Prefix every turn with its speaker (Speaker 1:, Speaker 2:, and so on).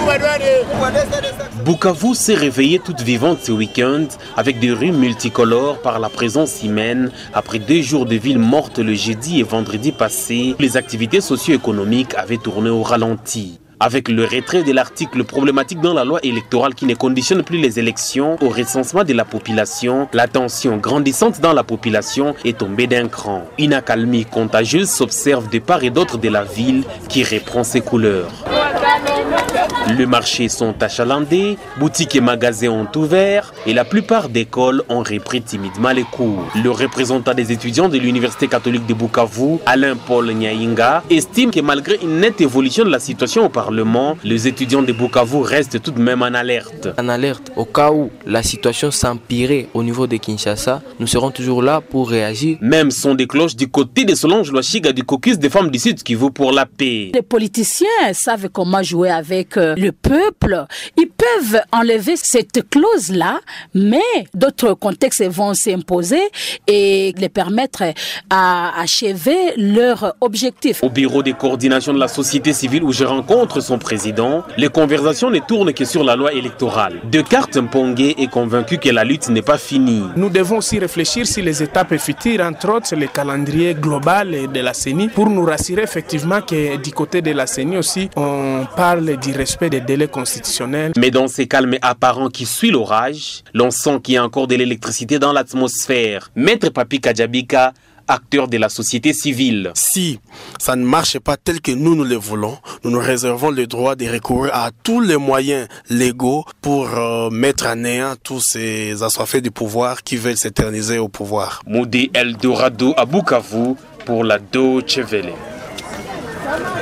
Speaker 1: Bukavu s'est réveillée toute vivante ce week-end avec des rues multicolores par la présence humaine. Après 2 jours de ville morte le jeudi et vendredi passé, les activités socio-économiques avaient tourné au ralenti. Avec le retrait de l'article problématique dans la loi électorale qui ne conditionne plus les élections au recensement de la population, la tension grandissante dans la population est tombée d'un cran. Une accalmie contagieuse s'observe de part et d'autre de la ville qui reprend ses couleurs. Les marchés sont achalandés, boutiques et magasins ont ouvert et la plupart des écoles ont repris timidement les cours. Le représentant des étudiants de l'Université catholique de Bukavu, Alain-Paul Nyainga, estime que malgré une nette évolution de la situation au Parlement, les étudiants de Bukavu restent tout de même en alerte.
Speaker 2: En alerte, au cas où la situation s'empirait au niveau de Kinshasa, nous serons toujours là pour réagir.
Speaker 1: Même son des cloches du côté de Solange Loachiga du caucus des femmes du Sud Kivu pour la paix.
Speaker 3: Les politiciens savent comment jouer avec le peuple. Ils peuvent enlever cette clause-là, mais d'autres contextes vont s'imposer et les permettre à achever leur objectif.
Speaker 1: Au bureau de coordination de la société civile où je rencontre son président, les conversations ne tournent que sur la loi électorale. Descartes Mpongue est convaincu que la lutte n'est pas finie.
Speaker 4: Nous devons aussi réfléchir sur les étapes futures, entre autres le calendrier global de la CENI, pour nous rassurer effectivement que du côté de la CENI aussi, on parle du respect des délais constitutionnels.
Speaker 1: Mais dans ces calmes apparents qui suit l'orage, l'on sent qu'il y a encore de l'électricité dans l'atmosphère. Maître Papi Kadjabika, acteur de la société civile.
Speaker 5: Si ça ne marche pas tel que nous le voulons, nous nous réservons le droit de recourir à tous les moyens légaux pour mettre à néant tous ces assoiffés du pouvoir qui veulent s'éterniser au pouvoir.
Speaker 1: Moudi Eldorado à Bukavu pour la Deutsche Welle.